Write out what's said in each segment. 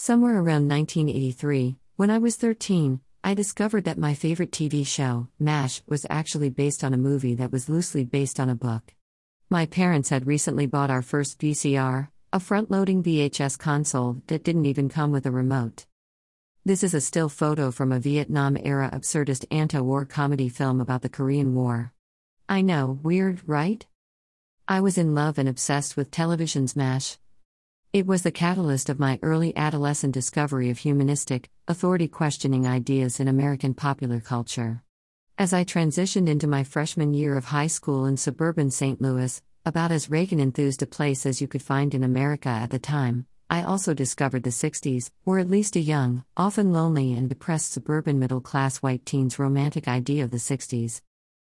Somewhere around 1983, when I was 13, I discovered that my favorite TV show, MASH, was actually based on a movie that was loosely based on a book. My parents had recently bought our first VCR, a front-loading VHS console that didn't even come with a remote. This is a still photo from a Vietnam-era absurdist anti-war comedy film about the Korean War. I know, weird, right? I was in love and obsessed with television's MASH. It was the catalyst of my early adolescent discovery of humanistic, authority-questioning ideas in American popular culture. As I transitioned into my freshman year of high school in suburban St. Louis, about as Reagan-enthused a place as you could find in America at the time, I also discovered the 60s, or at least a young, often lonely and depressed suburban middle-class white teen's romantic idea of the 60s.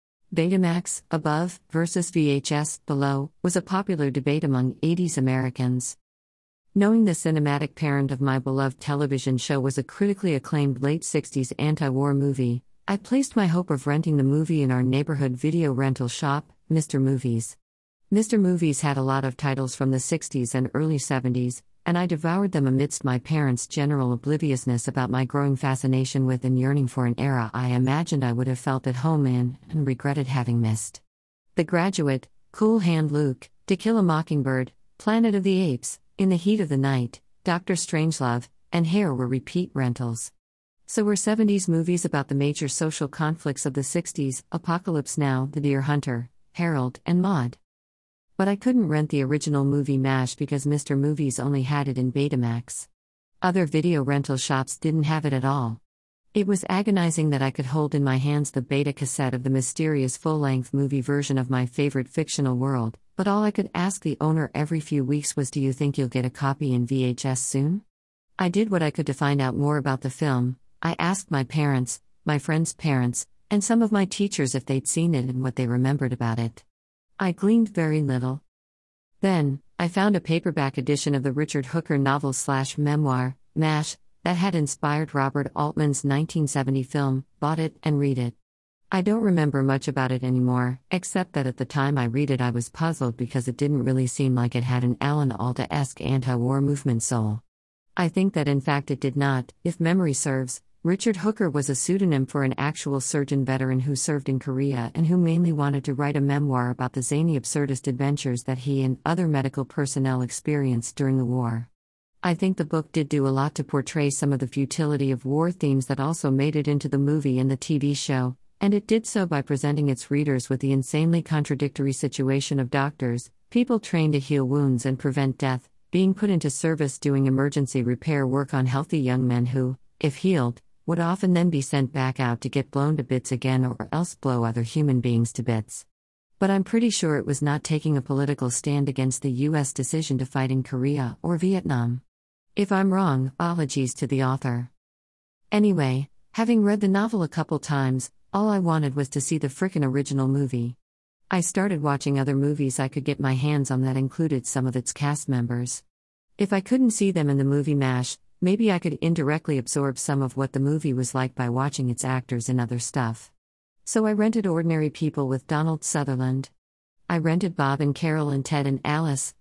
Betamax, above, versus VHS, below, was a popular debate among 80s Americans. Knowing the cinematic parent of my beloved television show was a critically acclaimed late 60s anti-war movie, I placed my hope of renting the movie in our neighborhood video rental shop, Mr. Movies. Mr. Movies had a lot of titles from the 60s and early 70s, and I devoured them amidst my parents' general obliviousness about my growing fascination with and yearning for an era I imagined I would have felt at home in, and regretted having missed. The Graduate, Cool Hand Luke, To Kill a Mockingbird, Planet of the Apes, In the Heat of the Night, Dr. Strangelove, and Hair were repeat rentals. So were 70s movies about the major social conflicts of the 60s, Apocalypse Now, The Deer Hunter, Harold, and Maude. But I couldn't rent the original movie MASH because Mr. Movies only had it in Betamax. Other video rental shops didn't have it at all. It was agonizing that I could hold in my hands the beta cassette of the mysterious full-length movie version of my favorite fictional world, but all I could ask the owner every few weeks was, "Do you think you'll get a copy in VHS soon?" I did what I could to find out more about the film. I asked my parents, my friends' parents, and some of my teachers if they'd seen it and what they remembered about it. I gleaned very little. Then, I found a paperback edition of the Richard Hooker novel/memoir, MASH, that had inspired Robert Altman's 1970 film, bought it and read it. I don't remember much about it anymore, except that at the time I read it I was puzzled because it didn't really seem like it had an Alan Alda-esque anti-war movement soul. I think that in fact it did not. If memory serves, Richard Hooker was a pseudonym for an actual surgeon veteran who served in Korea and who mainly wanted to write a memoir about the zany absurdist adventures that he and other medical personnel experienced during the war. I think the book did do a lot to portray some of the futility of war themes that also made it into the movie and the TV show, and it did so by presenting its readers with the insanely contradictory situation of doctors, people trained to heal wounds and prevent death, being put into service doing emergency repair work on healthy young men who, if healed, would often then be sent back out to get blown to bits again or else blow other human beings to bits. But I'm pretty sure it was not taking a political stand against the U.S. decision to fight in Korea or Vietnam. If I'm wrong, apologies to the author. Anyway, having read the novel a couple times, all I wanted was to see the frickin' original movie. I started watching other movies I could get my hands on that included some of its cast members. If I couldn't see them in the movie MASH, maybe I could indirectly absorb some of what the movie was like by watching its actors in other stuff. So I rented Ordinary People with Donald Sutherland. I rented Bob and Carol and Ted and Alice,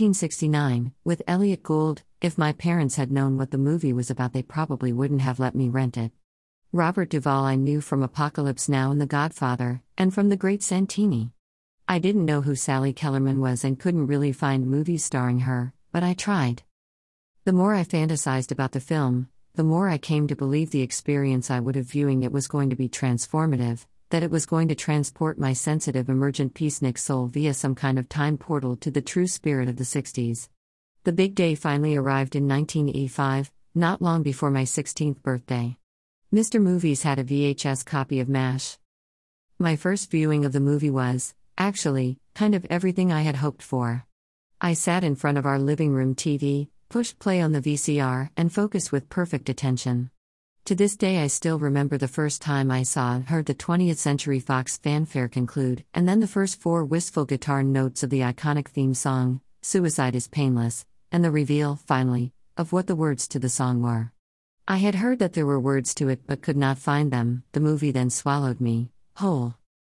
1969, with Elliot Gould. If my parents had known what the movie was about, they probably wouldn't have let me rent it. Robert Duvall I knew from Apocalypse Now and The Godfather, and from The Great Santini. I didn't know who Sally Kellerman was and couldn't really find movies starring her, but I tried. The more I fantasized about the film, the more I came to believe the experience I would have viewing it was going to be transformative, that it was going to transport my sensitive emergent peacenik soul via some kind of time portal to the true spirit of the 60s. The big day finally arrived in 1985, not long before my 16th birthday. Mr. Movies had a VHS copy of MASH. My first viewing of the movie was, actually, kind of everything I had hoped for. I sat in front of our living room TV, pushed play on the VCR, and focused with perfect attention. To this day I still remember the first time I saw and heard the 20th Century Fox fanfare conclude, and then the first 4 wistful guitar notes of the iconic theme song, Suicide is Painless, and the reveal, finally, of what the words to the song were. I had heard that there were words to it but could not find them. The movie then swallowed me, whole.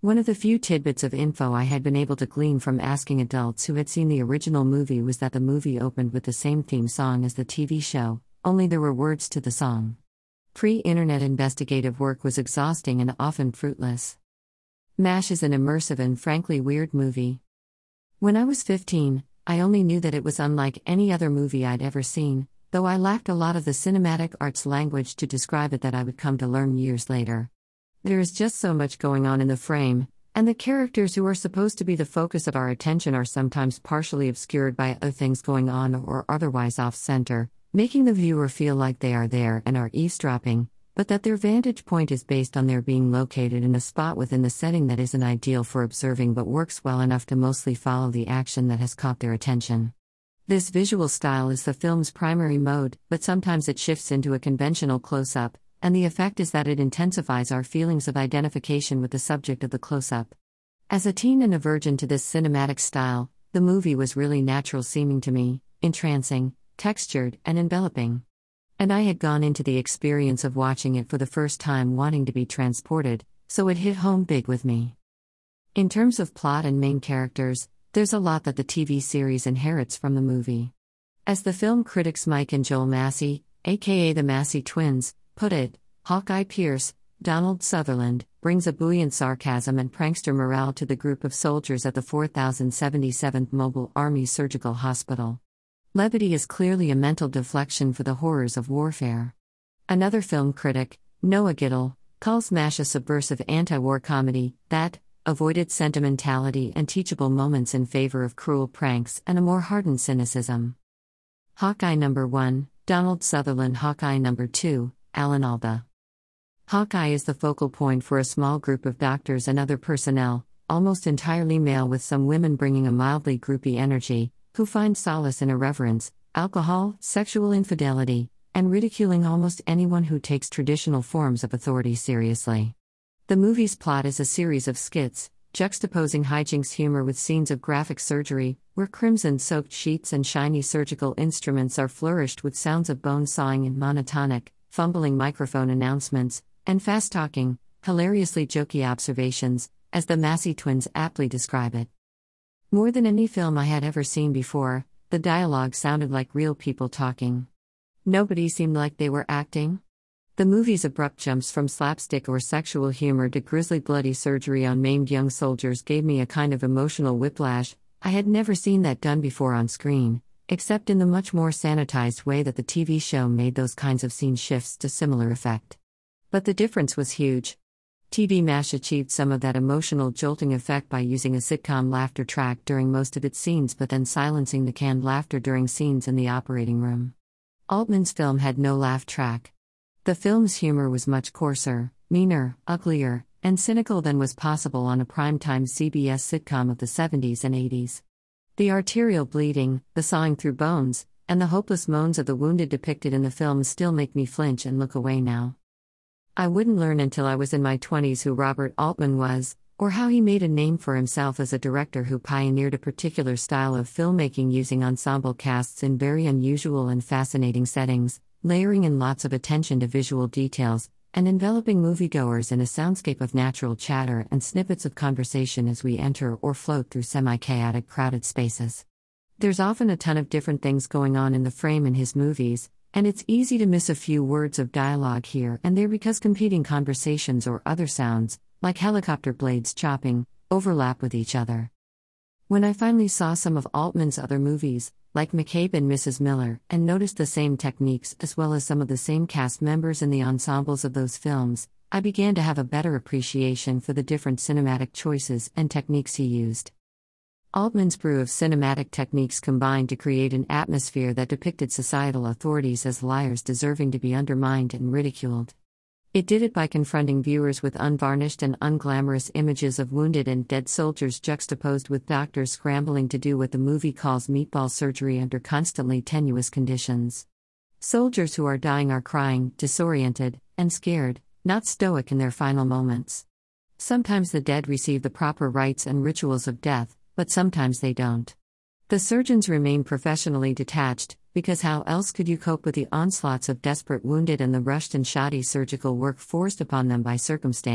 One of the few tidbits of info I had been able to glean from asking adults who had seen the original movie was that the movie opened with the same theme song as the TV show, only there were words to the song. Pre-internet investigative work was exhausting and often fruitless. MASH is an immersive and frankly weird movie. When I was 15, I only knew that it was unlike any other movie I'd ever seen, though I lacked a lot of the cinematic arts language to describe it that I would come to learn years later. There is just so much going on in the frame, and the characters who are supposed to be the focus of our attention are sometimes partially obscured by other things going on or otherwise off-center, making the viewer feel like they are there and are eavesdropping, but that their vantage point is based on their being located in a spot within the setting that isn't ideal for observing but works well enough to mostly follow the action that has caught their attention. This visual style is the film's primary mode, but sometimes it shifts into a conventional close-up, and the effect is that it intensifies our feelings of identification with the subject of the close-up. As a teen and a virgin to this cinematic style, the movie was really natural-seeming to me, entrancing, textured, and enveloping. And I had gone into the experience of watching it for the first time wanting to be transported, so it hit home big with me. In terms of plot and main characters, there's a lot that the TV series inherits from the movie. As the film critics Mike and Joel Massey, aka the Massey twins, put it, Hawkeye Pierce, Donald Sutherland, brings a buoyant sarcasm and prankster morale to the group of soldiers at the 4077th Mobile Army Surgical Hospital. Levity is clearly a mental deflection for the horrors of warfare. Another film critic, Noah Gittell, calls MASH a subversive anti-war comedy that avoided sentimentality and teachable moments in favor of cruel pranks and a more hardened cynicism. Hawkeye number 1, Donald Sutherland. Hawkeye number 2, Alan Alda. Hawkeye is the focal point for a small group of doctors and other personnel, almost entirely male with some women bringing a mildly groupie energy, who find solace in irreverence, alcohol, sexual infidelity, and ridiculing almost anyone who takes traditional forms of authority seriously. The movie's plot is a series of skits, juxtaposing hijinks humor with scenes of graphic surgery, where crimson-soaked sheets and shiny surgical instruments are flourished with sounds of bone sawing and monotonic, fumbling microphone announcements, and fast-talking, hilariously jokey observations, as the Massey twins aptly describe it. More than any film I had ever seen before, the dialogue sounded like real people talking. Nobody seemed like they were acting. The movie's abrupt jumps from slapstick or sexual humor to grisly bloody surgery on maimed young soldiers gave me a kind of emotional whiplash. I had never seen that done before on screen, except in the much more sanitized way that the TV show made those kinds of scene shifts to similar effect. But the difference was huge. TV MASH achieved some of that emotional jolting effect by using a sitcom laughter track during most of its scenes but then silencing the canned laughter during scenes in the operating room. Altman's film had no laugh track. The film's humor was much coarser, meaner, uglier, and cynical than was possible on a primetime CBS sitcom of the 70s and 80s. The arterial bleeding, the sawing through bones, and the hopeless moans of the wounded depicted in the film still make me flinch and look away now. I wouldn't learn until I was in my 20s who Robert Altman was, or how he made a name for himself as a director who pioneered a particular style of filmmaking using ensemble casts in very unusual and fascinating settings, layering in lots of attention to visual details, and enveloping moviegoers in a soundscape of natural chatter and snippets of conversation as we enter or float through semi-chaotic crowded spaces. There's often a ton of different things going on in the frame in his movies, and it's easy to miss a few words of dialogue here and there because competing conversations or other sounds, like helicopter blades chopping, overlap with each other. When I finally saw some of Altman's other movies, like McCabe and Mrs. Miller, and noticed the same techniques as well as some of the same cast members in the ensembles of those films, I began to have a better appreciation for the different cinematic choices and techniques he used. Altman's brew of cinematic techniques combined to create an atmosphere that depicted societal authorities as liars deserving to be undermined and ridiculed. It did it by confronting viewers with unvarnished and unglamorous images of wounded and dead soldiers juxtaposed with doctors scrambling to do what the movie calls meatball surgery under constantly tenuous conditions. Soldiers who are dying are crying, disoriented, and scared, not stoic in their final moments. Sometimes the dead receive the proper rites and rituals of death, but sometimes they don't. The surgeons remain professionally detached, because how else could you cope with the onslaughts of desperate wounded and the rushed and shoddy surgical work forced upon them by circumstance,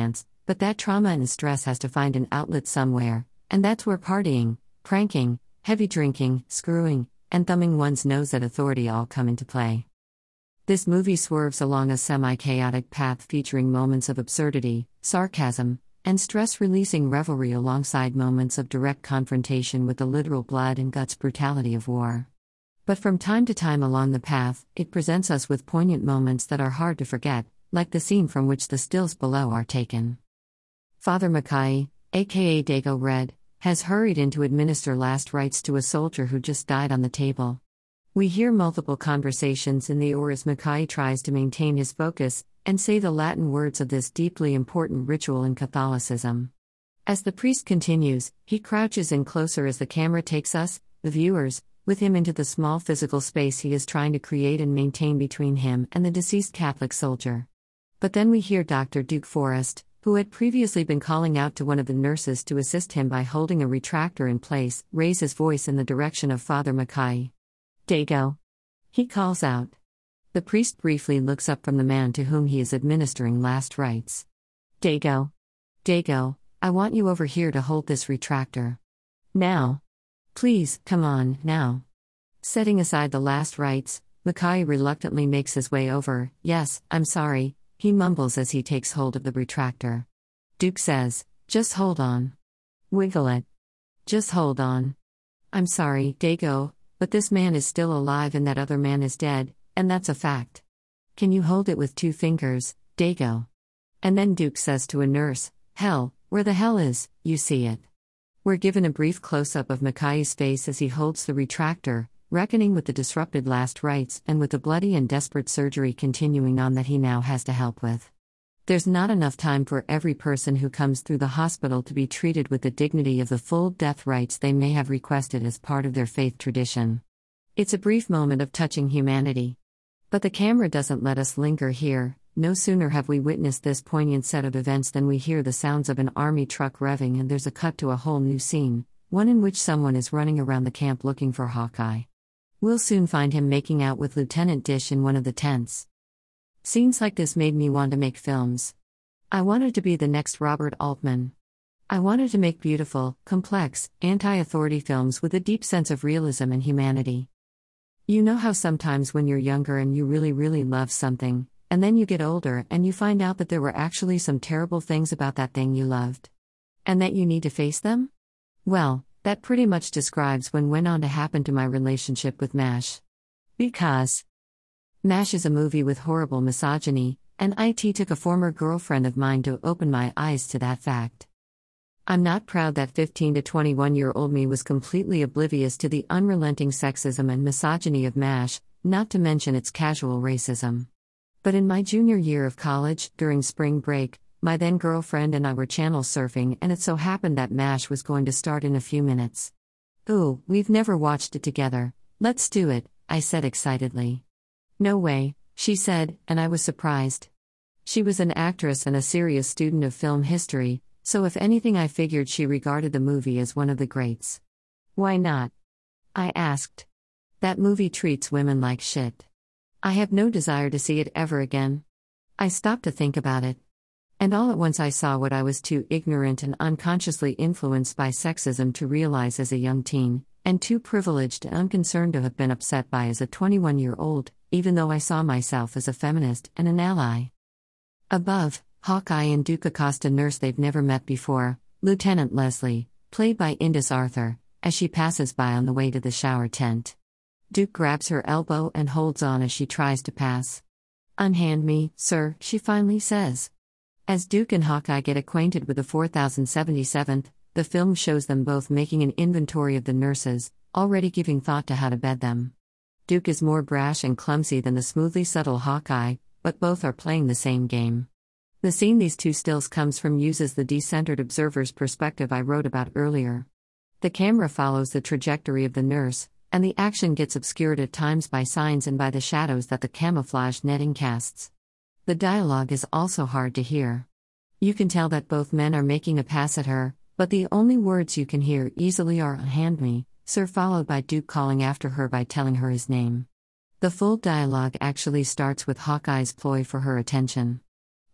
But that trauma and stress has to find an outlet somewhere, and that's where partying, pranking, heavy drinking, screwing, and thumbing one's nose at authority all come into play. This movie swerves along a semi-chaotic path featuring moments of absurdity, sarcasm, and stress-releasing revelry alongside moments of direct confrontation with the literal blood and guts brutality of war. But from time to time along the path, it presents us with poignant moments that are hard to forget, like the scene from which the stills below are taken. Father Mackay, aka Dago Red, has hurried in to administer last rites to a soldier who just died on the table. We hear multiple conversations in the or as Mackay tries to maintain his focus and say the Latin words of this deeply important ritual in Catholicism. As the priest continues, he crouches in closer as the camera takes us, the viewers, with him into the small physical space he is trying to create and maintain between him and the deceased Catholic soldier. But then we hear Dr. Duke Forrest, who had previously been calling out to one of the nurses to assist him by holding a retractor in place, raise his voice in the direction of Father Mackay. "Dago," he calls out. The priest briefly looks up from the man to whom he is administering last rites. "Dago. Dago, I want you over here to hold this retractor. Now. Please, come on, now." Setting aside the last rites, Mackay reluctantly makes his way over. "Yes, I'm sorry," he mumbles as he takes hold of the retractor. Duke says, "Just hold on. Wiggle it. Just hold on. I'm sorry, Dago, but this man is still alive and that other man is dead, and that's a fact. Can you hold it with 2 fingers, Dago?" And then Duke says to a nurse, "Hell, where the hell is, you see it?" We're given a brief close-up of Mackay's face as he holds the retractor, reckoning with the disrupted last rites and with the bloody and desperate surgery continuing on that he now has to help with. There's not enough time for every person who comes through the hospital to be treated with the dignity of the full death rites they may have requested as part of their faith tradition. It's a brief moment of touching humanity. But the camera doesn't let us linger here. No sooner have we witnessed this poignant set of events than we hear the sounds of an army truck revving and there's a cut to a whole new scene, one in which someone is running around the camp looking for Hawkeye. We'll soon find him making out with Lieutenant Dish in one of the tents. Scenes like this made me want to make films. I wanted to be the next Robert Altman. I wanted to make beautiful, complex, anti-authority films with a deep sense of realism and humanity. You know how sometimes when you're younger and you really, really love something, and then you get older and you find out that there were actually some terrible things about that thing you loved. And that you need to face them? Well, that pretty much describes what went on to happen to my relationship with MASH. Because MASH is a movie with horrible misogyny, and it took a former girlfriend of mine to open my eyes to that fact. I'm not proud that 15 to 21-year-old me was completely oblivious to the unrelenting sexism and misogyny of MASH, not to mention its casual racism. But in my junior year of college, during spring break, my then girlfriend and I were channel surfing and it so happened that MASH was going to start in a few minutes. "Ooh, we've never watched it together, let's do it," I said excitedly. "No way," she said, and I was surprised. She was an actress and a serious student of film history, so if anything I figured she regarded the movie as one of the greats. "Why not?" I asked. "That movie treats women like shit. I have no desire to see it ever again." I stopped to think about it. And all at once I saw what I was too ignorant and unconsciously influenced by sexism to realize as a young teen, and too privileged and unconcerned to have been upset by as a 21-year-old, even though I saw myself as a feminist and an ally. Above, Hawkeye and Duke accost a nurse they've never met before, Lieutenant Leslie, played by Indus Arthur, as she passes by on the way to the shower tent. Duke grabs her elbow and holds on as she tries to pass. "Unhand me, sir," she finally says. As Duke and Hawkeye get acquainted with the 4077th, the film shows them both making an inventory of the nurses, already giving thought to how to bed them. Duke is more brash and clumsy than the smoothly subtle Hawkeye, but both are playing the same game. The scene these two stills comes from uses the decentered observer's perspective I wrote about earlier. The camera follows the trajectory of the nurse, and the action gets obscured at times by signs and by the shadows that the camouflage netting casts. The dialogue is also hard to hear. You can tell that both men are making a pass at her, but the only words you can hear easily are "Unhand me, sir," followed by Duke calling after her by telling her his name. The full dialogue actually starts with Hawkeye's ploy for her attention.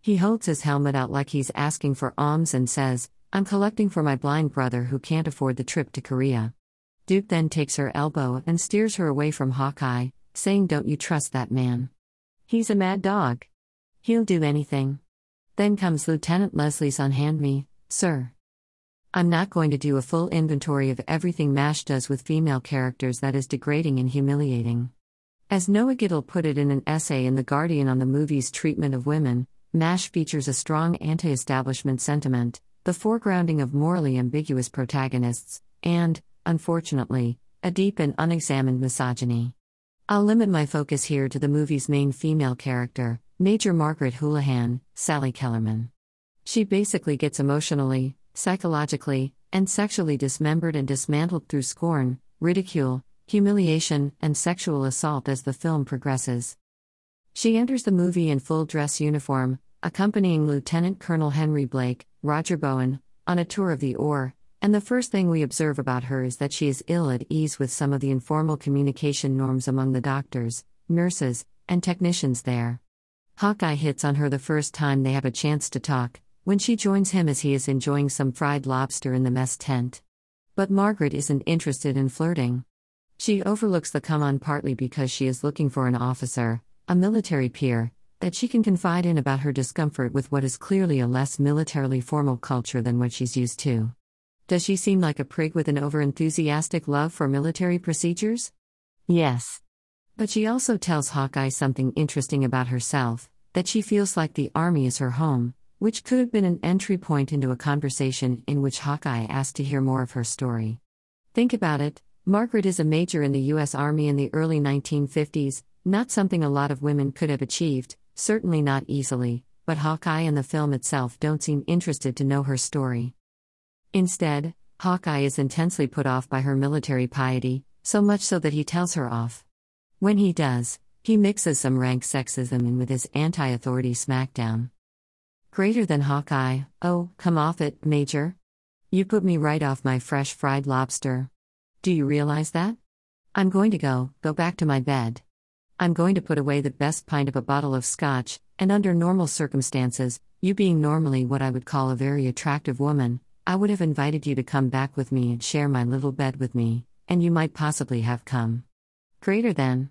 He holds his helmet out like he's asking for alms and says, "I'm collecting for my blind brother who can't afford the trip to Korea." Duke then takes her elbow and steers her away from Hawkeye, saying, "Don't you trust that man. He's a mad dog. He'll do anything." Then comes Lieutenant Leslie's "Unhand me, sir." I'm not going to do a full inventory of everything MASH does with female characters that is degrading and humiliating. As Noah Gittell put it in an essay in The Guardian on the movie's treatment of women, MASH features a strong anti-establishment sentiment, the foregrounding of morally ambiguous protagonists, and, unfortunately, a deep and unexamined misogyny. I'll limit my focus here to the movie's main female character, Major Margaret Houlihan, Sally Kellerman. She basically gets emotionally, psychologically, and sexually dismembered and dismantled through scorn, ridicule, humiliation, and sexual assault as the film progresses. She enters the movie in full dress uniform, accompanying Lieutenant Colonel Henry Blake, Roger Bowen, on a tour of the OR, and the first thing we observe about her is that she is ill at ease with some of the informal communication norms among the doctors, nurses, and technicians there. Hawkeye hits on her the first time they have a chance to talk, when she joins him as he is enjoying some fried lobster in the mess tent. But Margaret isn't interested in flirting. She overlooks the come-on partly because she is looking for an officer, a military peer, that she can confide in about her discomfort with what is clearly a less militarily formal culture than what she's used to. Does she seem like a prig with an over-enthusiastic love for military procedures? Yes. But she also tells Hawkeye something interesting about herself, that she feels like the army is her home, which could have been an entry point into a conversation in which Hawkeye asked to hear more of her story. Think about it, Margaret is a major in the U.S. Army in the early 1950s, not something a lot of women could have achieved, certainly not easily, but Hawkeye and the film itself don't seem interested to know her story. Instead, Hawkeye is intensely put off by her military piety, so much so that he tells her off. When he does, he mixes some rank sexism in with his anti-authority smackdown. Greater than Hawkeye, "Oh, come off it, Major. You put me right off my fresh fried lobster. Do you realize that? I'm going to go back to my bed. I'm going to put away the best pint of a bottle of scotch, and under normal circumstances, you being normally what I would call a very attractive woman, I would have invited you to come back with me and share my little bed with me, and you might possibly have come." Greater than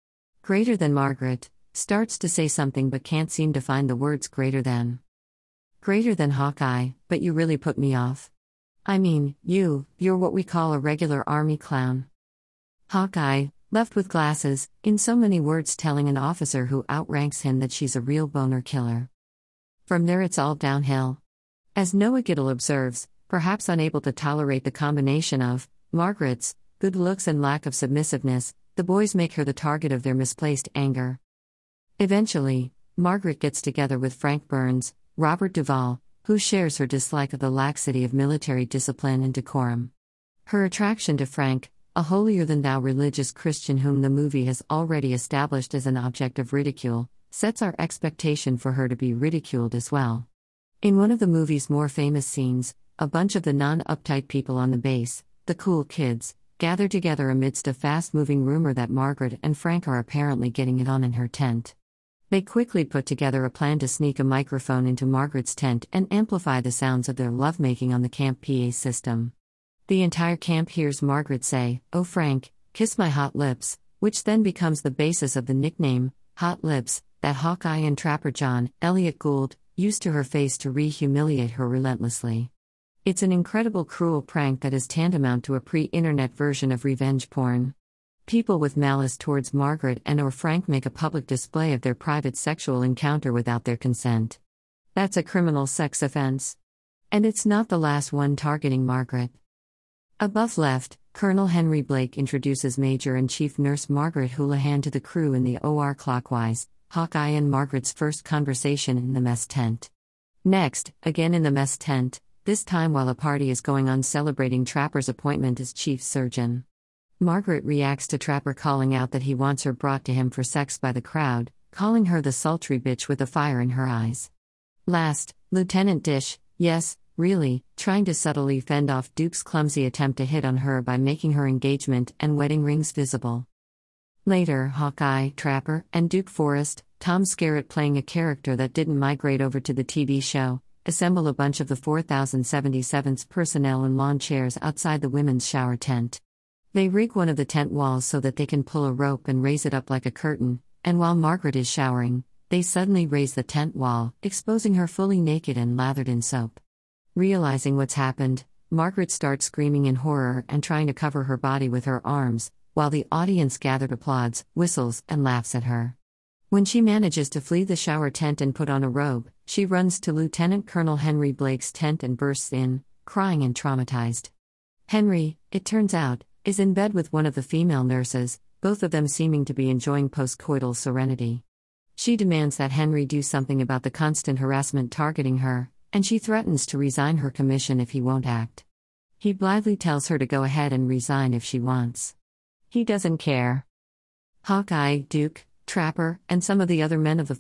Margaret starts to say something but can't seem to find the words greater than. Greater than Hawkeye, "But you really put me off. I mean, you're what we call a regular army clown." Hawkeye, left with glasses, in so many words telling an officer who outranks him that she's a real boner killer. From there it's all downhill. As Noah Gittell observes, perhaps unable to tolerate the combination of Margaret's good looks and lack of submissiveness, the boys make her the target of their misplaced anger. Eventually, Margaret gets together with Frank Burns, Robert Duvall, who shares her dislike of the laxity of military discipline and decorum. Her attraction to Frank, a holier-than-thou religious Christian whom the movie has already established as an object of ridicule, sets our expectation for her to be ridiculed as well. In one of the movie's more famous scenes, a bunch of the non-uptight people on the base, the cool kids, gather together amidst a fast-moving rumor that Margaret and Frank are apparently getting it on in her tent. They quickly put together a plan to sneak a microphone into Margaret's tent and amplify the sounds of their lovemaking on the camp PA system. The entire camp hears Margaret say, "Oh Frank, kiss my hot lips," which then becomes the basis of the nickname, Hot Lips, that Hawkeye and Trapper John, Elliot Gould, used to her face to humiliate her relentlessly. It's an incredible cruel prank that is tantamount to a pre-internet version of revenge porn. People with malice towards Margaret and/or Frank make a public display of their private sexual encounter without their consent. That's a criminal sex offense. And it's not the last one targeting Margaret. Above left, Colonel Henry Blake introduces Major and Chief Nurse Margaret Houlihan to the crew in the OR clockwise, Hawkeye and Margaret's first conversation in the mess tent. Next, again in the mess tent, this time while a party is going on celebrating Trapper's appointment as chief surgeon. Margaret reacts to Trapper calling out that he wants her brought to him for sex by the crowd, calling her the sultry bitch with the fire in her eyes. Last, Lieutenant Dish, yes, really, trying to subtly fend off Duke's clumsy attempt to hit on her by making her engagement and wedding rings visible. Later, Hawkeye, Trapper, and Duke Forrest Tom Skerritt playing a character that didn't migrate over to the TV show, assemble a bunch of the 4077's personnel in lawn chairs outside the women's shower tent. They rig one of the tent walls so that they can pull a rope and raise it up like a curtain, and while Margaret is showering, they suddenly raise the tent wall, exposing her fully naked and lathered in soap. Realizing what's happened, Margaret starts screaming in horror and trying to cover her body with her arms, while the audience gathered applauds, whistles, and laughs at her. When she manages to flee the shower tent and put on a robe, she runs to Lieutenant Colonel Henry Blake's tent and bursts in, crying and traumatized. Henry, it turns out, is in bed with one of the female nurses, both of them seeming to be enjoying postcoital serenity. She demands that Henry do something about the constant harassment targeting her, and she threatens to resign her commission if he won't act. He blithely tells her to go ahead and resign if she wants. He doesn't care. Hawkeye, Duke, Trapper, and some of the other men of the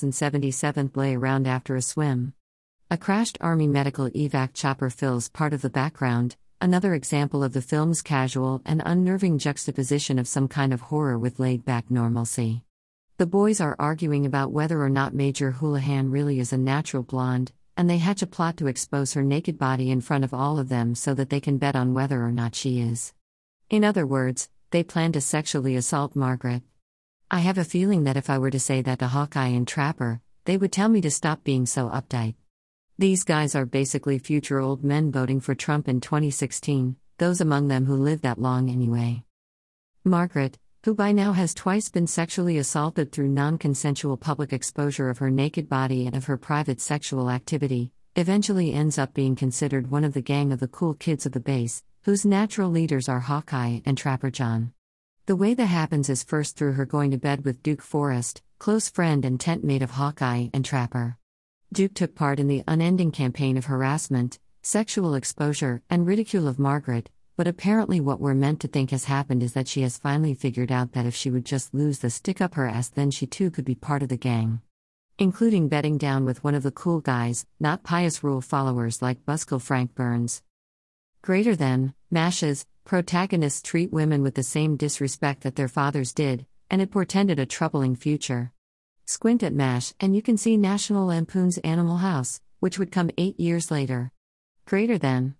4077th lay around after a swim. A crashed Army medical evac chopper fills part of the background, another example of the film's casual and unnerving juxtaposition of some kind of horror with laid-back normalcy. The boys are arguing about whether or not Major Houlihan really is a natural blonde, and they hatch a plot to expose her naked body in front of all of them so that they can bet on whether or not she is. In other words, they plan to sexually assault Margaret. I have a feeling that if I were to say that to Hawkeye and Trapper, they would tell me to stop being so uptight. These guys are basically future old men voting for Trump in 2016, those among them who live that long anyway. Margaret, who by now has twice been sexually assaulted through non-consensual public exposure of her naked body and of her private sexual activity, eventually ends up being considered one of the gang of the cool kids of the base, whose natural leaders are Hawkeye and Trapper John. The way that happens is first through her going to bed with Duke Forrest, close friend and tent mate of Hawkeye and Trapper. Duke took part in the unending campaign of harassment, sexual exposure, and ridicule of Margaret, but apparently what we're meant to think has happened is that she has finally figured out that if she would just lose the stick up her ass, then she too could be part of the gang. Including bedding down with one of the cool guys, not pious rule followers like Buzzkill Frank Burns. Greater than, MASH's protagonists treat women with the same disrespect that their fathers did, and it portended a troubling future. Squint at MASH and you can see National Lampoon's Animal House, which would come 8 years later. Greater than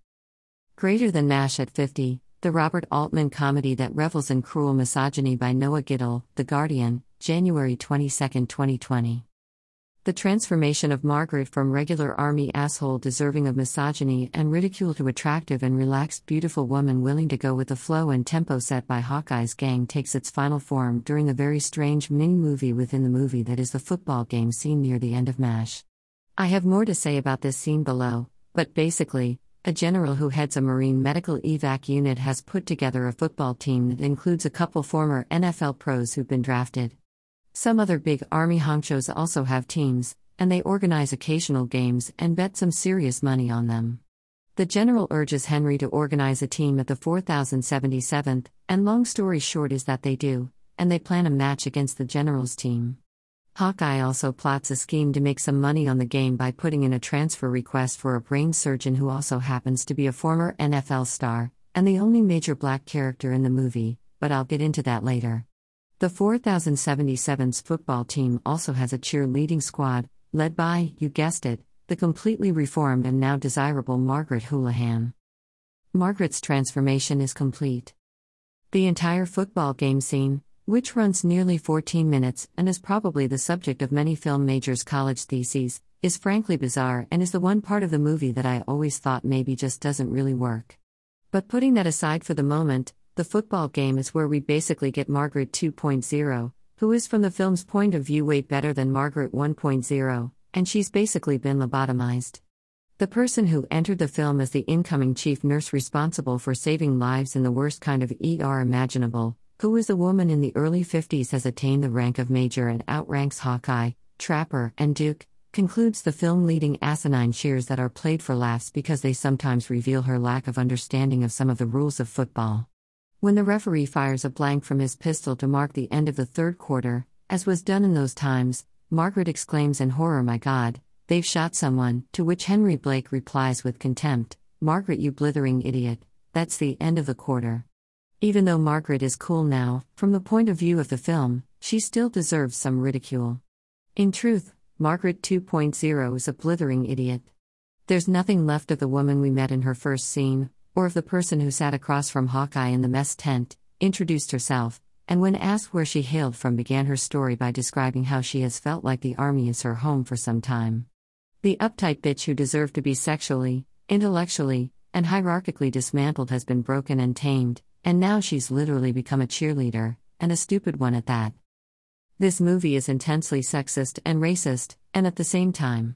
MASH at 50, the Robert Altman comedy that revels in cruel misogyny by Noah Gittell, The Guardian, January 22, 2020. The transformation of Margaret from regular army asshole deserving of misogyny and ridicule to attractive and relaxed beautiful woman willing to go with the flow and tempo set by Hawkeye's gang takes its final form during a very strange mini-movie within the movie that is the football game scene near the end of MASH. I have more to say about this scene below, but basically, a general who heads a Marine medical evac unit has put together a football team that includes a couple former NFL pros who've been drafted. Some other big Army honchos also have teams, and they organize occasional games and bet some serious money on them. The general urges Henry to organize a team at the 4077th, and long story short is that they do, and they plan a match against the general's team. Hawkeye also plots a scheme to make some money on the game by putting in a transfer request for a brain surgeon who also happens to be a former NFL star, and the only major black character in the movie, but I'll get into that later. The 4077's football team also has a cheerleading squad, led by, you guessed it, the completely reformed and now desirable Margaret Houlihan. Margaret's transformation is complete. The entire football game scene, which runs nearly 14 minutes and is probably the subject of many film majors' college theses, is frankly bizarre and is the one part of the movie that I always thought maybe just doesn't really work. But putting that aside for the moment, the football game is where we basically get Margaret 2.0, who is from the film's point of view way better than Margaret 1.0, and she's basically been lobotomized. The person who entered the film as the incoming chief nurse responsible for saving lives in the worst kind of ER imaginable, who is a woman in the early 50s, has attained the rank of major and outranks Hawkeye, Trapper, and Duke, concludes the film leading asinine cheers that are played for laughs because they sometimes reveal her lack of understanding of some of the rules of football. When the referee fires a blank from his pistol to mark the end of the third quarter, as was done in those times, Margaret exclaims in horror, "My God, they've shot someone," to which Henry Blake replies with contempt, "Margaret, you blithering idiot, that's the end of the quarter." Even though Margaret is cool now, from the point of view of the film, she still deserves some ridicule. In truth, Margaret 2.0 is a blithering idiot. There's nothing left of the woman we met in her first scene, or of the person who sat across from Hawkeye in the mess tent, introduced herself, and when asked where she hailed from began her story by describing how she has felt like the army is her home for some time. The uptight bitch who deserved to be sexually, intellectually, and hierarchically dismantled has been broken and tamed, and now she's literally become a cheerleader, and a stupid one at that. This movie is intensely sexist and racist, and at the same time.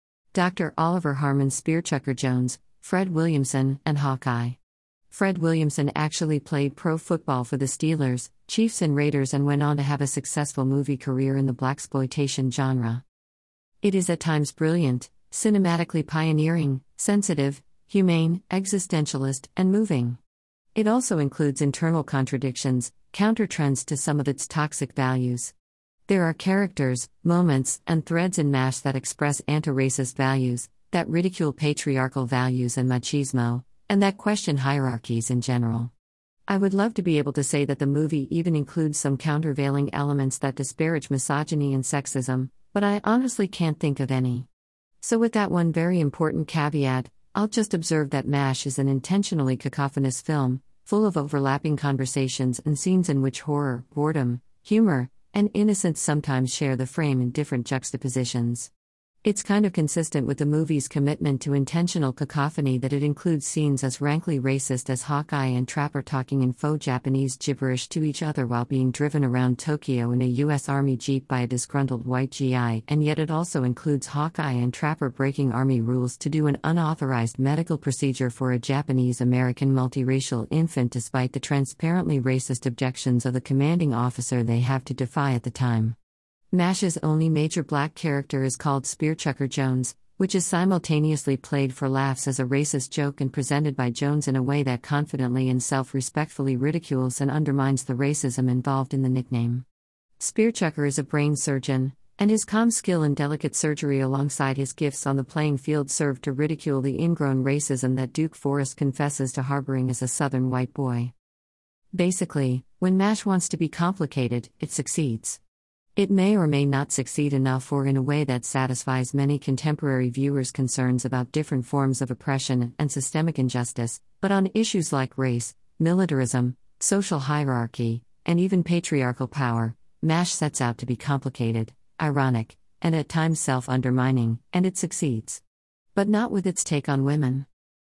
Dr. Oliver Harmon Spearchucker Jones, Fred Williamson, and Hawkeye. Fred Williamson actually played pro football for the Steelers, Chiefs and Raiders and went on to have a successful movie career in the blaxploitation genre. It is at times brilliant, cinematically pioneering, sensitive, humane, existentialist, and moving. It also includes internal contradictions, counter-trends to some of its toxic values. There are characters, moments, and threads in MASH that express anti-racist values, that ridicule patriarchal values and machismo, and that question hierarchies in general. I would love to be able to say that the movie even includes some countervailing elements that disparage misogyny and sexism, but I honestly can't think of any. So with that one very important caveat, I'll just observe that MASH is an intentionally cacophonous film, full of overlapping conversations and scenes in which horror, boredom, humor, and innocence sometimes share the frame in different juxtapositions. It's kind of consistent with the movie's commitment to intentional cacophony that it includes scenes as rankly racist as Hawkeye and Trapper talking in faux Japanese gibberish to each other while being driven around Tokyo in a U.S. Army Jeep by a disgruntled white GI, and yet it also includes Hawkeye and Trapper breaking Army rules to do an unauthorized medical procedure for a Japanese-American multiracial infant despite the transparently racist objections of the commanding officer they have to defy at the time. MASH's only major black character is called Spearchucker Jones, which is simultaneously played for laughs as a racist joke and presented by Jones in a way that confidently and self-respectfully ridicules and undermines the racism involved in the nickname. Spearchucker is a brain surgeon, and his calm skill in delicate surgery alongside his gifts on the playing field serve to ridicule the ingrown racism that Duke Forrest confesses to harboring as a Southern white boy. Basically, when MASH wants to be complicated, it succeeds. It may or may not succeed enough or in a way that satisfies many contemporary viewers' concerns about different forms of oppression and systemic injustice, but on issues like race, militarism, social hierarchy, and even patriarchal power, MASH sets out to be complicated, ironic, and at times self-undermining, and it succeeds. But not with its take on women.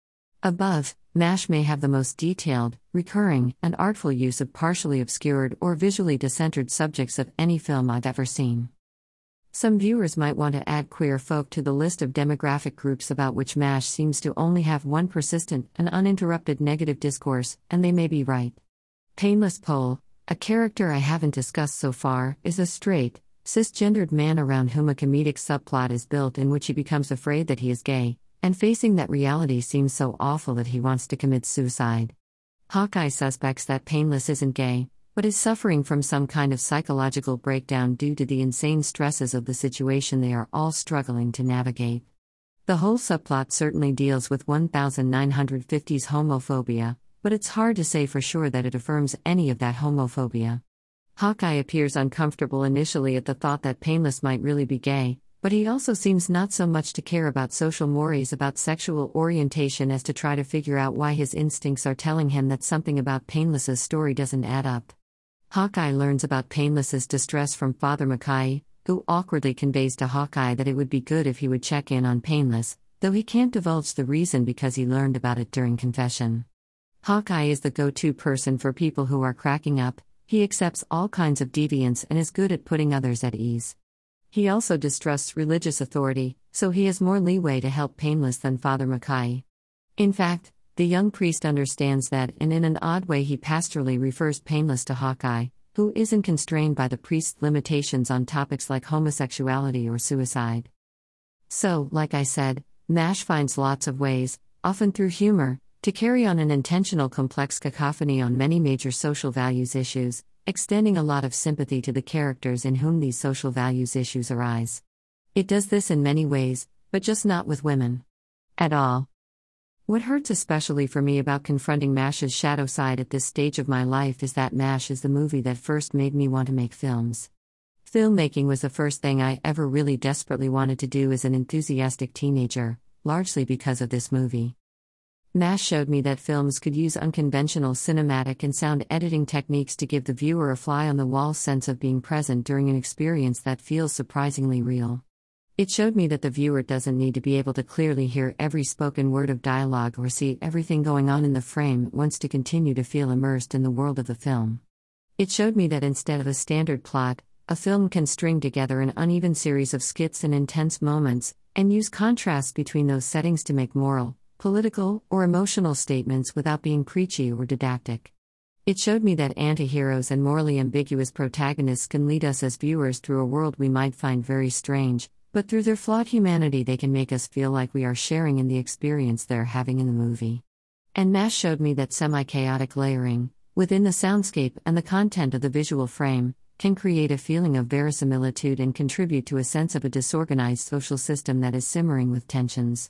Above, MASH may have the most detailed, recurring, and artful use of partially obscured or visually decentered subjects of any film I've ever seen. Some viewers might want to add queer folk to the list of demographic groups about which MASH seems to only have one persistent and uninterrupted negative discourse, and they may be right. Painless Pole, a character I haven't discussed so far, is a straight, cisgendered man around whom a comedic subplot is built in which he becomes afraid that he is gay, and facing that reality seems so awful that he wants to commit suicide. Hawkeye suspects that Painless isn't gay, but is suffering from some kind of psychological breakdown due to the insane stresses of the situation they are all struggling to navigate. The whole subplot certainly deals with 1950s homophobia, but it's hard to say for sure that it affirms any of that homophobia. Hawkeye appears uncomfortable initially at the thought that Painless might really be gay, but he also seems not so much to care about social mores about sexual orientation as to try to figure out why his instincts are telling him that something about Painless's story doesn't add up. Hawkeye learns about Painless's distress from Father Mackay, who awkwardly conveys to Hawkeye that it would be good if he would check in on Painless, though he can't divulge the reason because he learned about it during confession. Hawkeye is the go-to person for people who are cracking up. He accepts all kinds of deviance and is good at putting others at ease. He also distrusts religious authority, so he has more leeway to help Painless than Father Mackay. In fact, the young priest understands that, and in an odd way he pastorally refers Painless to Hawkeye, who isn't constrained by the priest's limitations on topics like homosexuality or suicide. So, like I said, MASH finds lots of ways, often through humor, to carry on an intentional complex cacophony on many major social values issues, extending a lot of sympathy to the characters in whom these social values issues arise. It does this in many ways, but just not with women. At all. What hurts especially for me about confronting MASH's shadow side at this stage of my life is that MASH is the movie that first made me want to make films. Filmmaking was the first thing I ever really desperately wanted to do as an enthusiastic teenager, largely because of this movie. MASH showed me that films could use unconventional cinematic and sound editing techniques to give the viewer a fly-on-the-wall sense of being present during an experience that feels surprisingly real. It showed me that the viewer doesn't need to be able to clearly hear every spoken word of dialogue or see everything going on in the frame at once to continue to feel immersed in the world of the film. It showed me that instead of a standard plot, a film can string together an uneven series of skits and intense moments, and use contrasts between those settings to make moral, political, or emotional statements without being preachy or didactic. It showed me that anti-heroes and morally ambiguous protagonists can lead us as viewers through a world we might find very strange, but through their flawed humanity they can make us feel like we are sharing in the experience they're having in the movie. And MASH showed me that semi-chaotic layering, within the soundscape and the content of the visual frame, can create a feeling of verisimilitude and contribute to a sense of a disorganized social system that is simmering with tensions.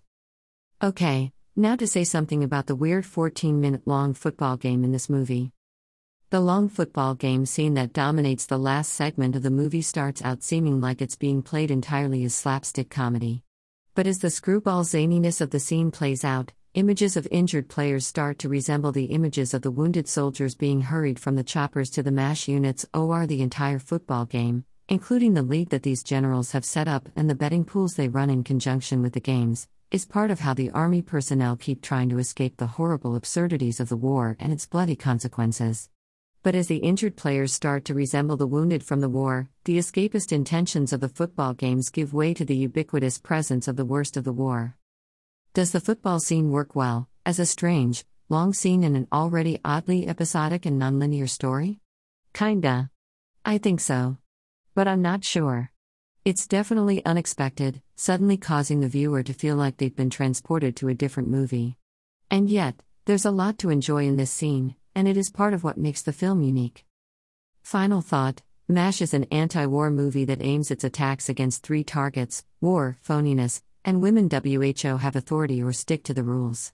Okay, now to say something about the weird 14-minute-long football game in this movie. The long football game scene that dominates the last segment of the movie starts out seeming like it's being played entirely as slapstick comedy. But as the screwball zaniness of the scene plays out, images of injured players start to resemble the images of the wounded soldiers being hurried from the choppers to the MASH units or the entire football game, including the league that these generals have set up and the betting pools they run in conjunction with the games, is part of how the army personnel keep trying to escape the horrible absurdities of the war and its bloody consequences. But as the injured players start to resemble the wounded from the war, the escapist intentions of the football games give way to the ubiquitous presence of the worst of the war. Does the football scene work well, as a strange, long scene in an already oddly episodic and nonlinear story? Kinda. I think so. But I'm not sure. It's definitely unexpected, suddenly causing the viewer to feel like they've been transported to a different movie. And yet, there's a lot to enjoy in this scene, and it is part of what makes the film unique. Final thought: MASH is an anti-war movie that aims its attacks against three targets: war, phoniness, and women. WHO have authority or stick to the rules.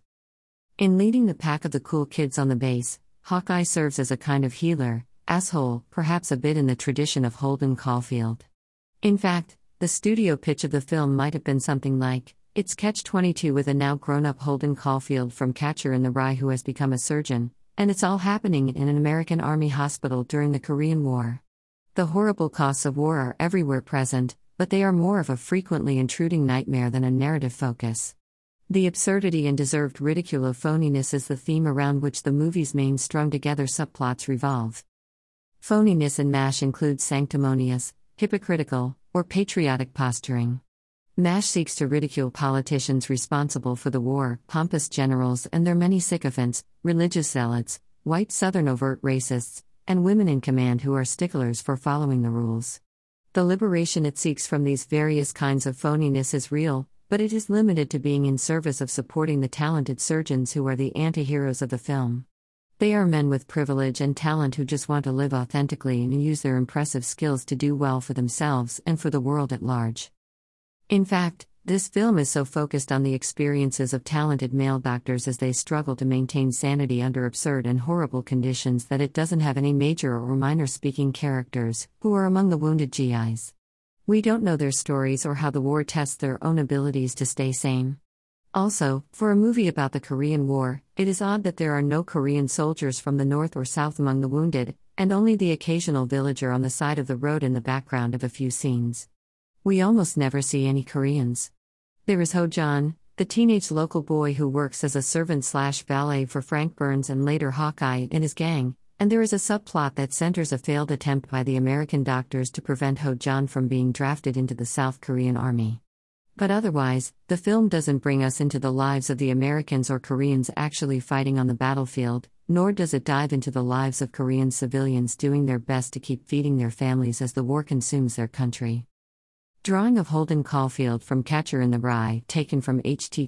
In leading the pack of the cool kids on the base, Hawkeye serves as a kind of healer, asshole, perhaps a bit in the tradition of Holden Caulfield. In fact, the studio pitch of the film might have been something like, it's Catch-22 with a now grown-up Holden Caulfield from Catcher in the Rye who has become a surgeon, and it's all happening in an American Army hospital during the Korean War. The horrible costs of war are everywhere present, but they are more of a frequently intruding nightmare than a narrative focus. The absurdity and deserved ridicule of phoniness is the theme around which the movie's main strung-together subplots revolve. Phoniness in MASH includes sanctimonious, hypocritical, or patriotic posturing. MASH seeks to ridicule politicians responsible for the war, pompous generals and their many sycophants, religious zealots, white Southern overt racists, and women in command who are sticklers for following the rules. The liberation it seeks from these various kinds of phoniness is real, but it is limited to being in service of supporting the talented surgeons who are the anti-heroes of the film. They are men with privilege and talent who just want to live authentically and use their impressive skills to do well for themselves and for the world at large. In fact, this film is so focused on the experiences of talented male doctors as they struggle to maintain sanity under absurd and horrible conditions that it doesn't have any major or minor speaking characters, who are among the wounded GIs. We don't know their stories or how the war tests their own abilities to stay sane. Also, for a movie about the Korean War, it is odd that there are no Korean soldiers from the north or south among the wounded, and only the occasional villager on the side of the road in the background of a few scenes. We almost never see any Koreans. There is Ho-Jon, the teenage local boy who works as a servant/valet for Frank Burns and later Hawkeye and his gang, and there is a subplot that centers a failed attempt by the American doctors to prevent Ho-Jon from being drafted into the South Korean army. But otherwise, the film doesn't bring us into the lives of the Americans or Koreans actually fighting on the battlefield, nor does it dive into the lives of Korean civilians doing their best to keep feeding their families as the war consumes their country. Drawing of Holden Caulfield from Catcher in the Rye, taken from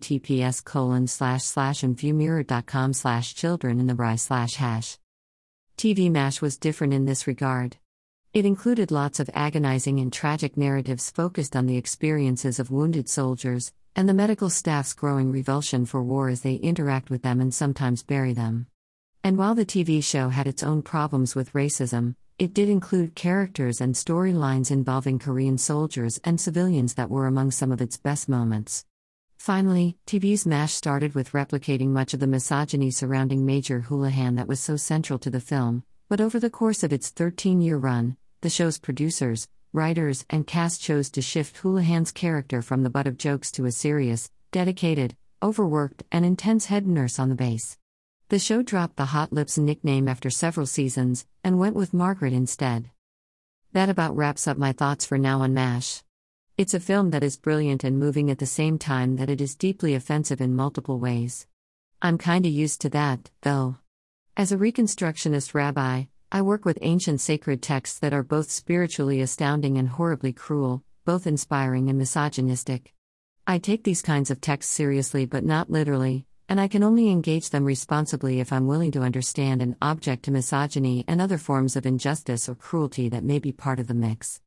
https://viewmirror.com/childrenintheRye/#. TV MASH was different in this regard. It included lots of agonizing and tragic narratives focused on the experiences of wounded soldiers, and the medical staff's growing revulsion for war as they interact with them and sometimes bury them. And while the TV show had its own problems with racism, it did include characters and storylines involving Korean soldiers and civilians that were among some of its best moments. Finally, TV's MASH started with replicating much of the misogyny surrounding Major Houlihan that was so central to the film, but over the course of its 13-year run, the show's producers, writers, and cast chose to shift Houlihan's character from the butt of jokes to a serious, dedicated, overworked, and intense head nurse on the base. The show dropped the Hot Lips nickname after several seasons, and went with Margaret instead. That about wraps up my thoughts for now on MASH. It's a film that is brilliant and moving at the same time that it is deeply offensive in multiple ways. I'm kinda used to that, though. As a Reconstructionist rabbi, I work with ancient sacred texts that are both spiritually astounding and horribly cruel, both inspiring and misogynistic. I take these kinds of texts seriously but not literally, and I can only engage them responsibly if I'm willing to understand and object to misogyny and other forms of injustice or cruelty that may be part of the mix.